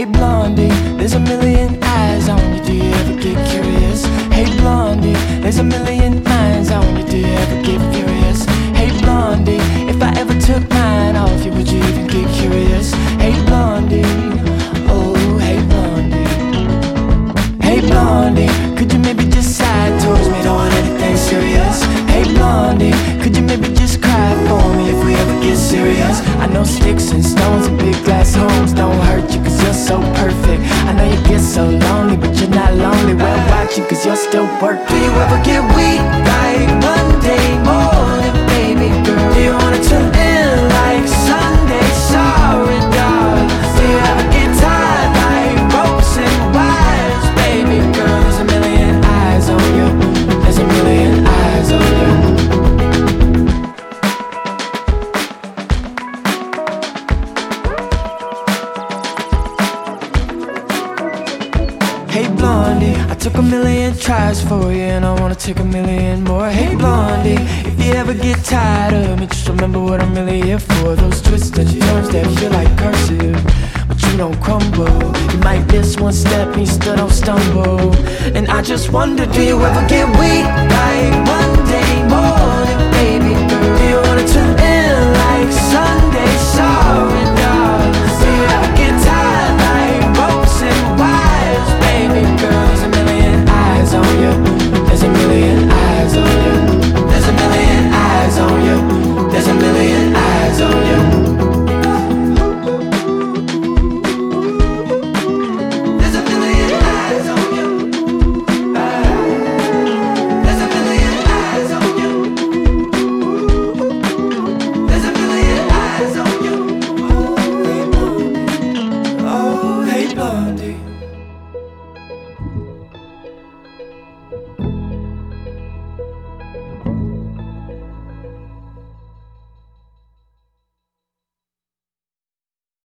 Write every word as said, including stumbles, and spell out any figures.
Hey Blondie, there's a million eyes on you, do you ever get curious? Hey Blondie, there's a million minds on you, do you ever get furious? Hey Blondie, if I ever took mine off you, would you even get curious? Hey Blondie, oh hey Blondie. Hey Blondie, could you maybe just side towards me, don't want anything serious? Hey Blondie, could you maybe just cry for me if we ever get serious? I know sticks and stones and big glass homes don't hurt you cause you're so perfect. I know you get so lonely but you're not lonely, well watching cause you're still working. Do you ever get weak like Monday morning, baby girl? Do you wanna tune in like Sunday, sorry dog? Do you ever get tired like ropes and wires, baby girl? There's a million eyes on you, there's a million eyes on you. Hey Blondie, I took a million tries for you and I wanna take a million more. Hey Blondie, if you ever get tired of me, just remember what I'm really here for. Those twists and turns that feel like cursive, but you don't crumble. You might miss one step and you still don't stumble. And I just wonder, do you ever get weak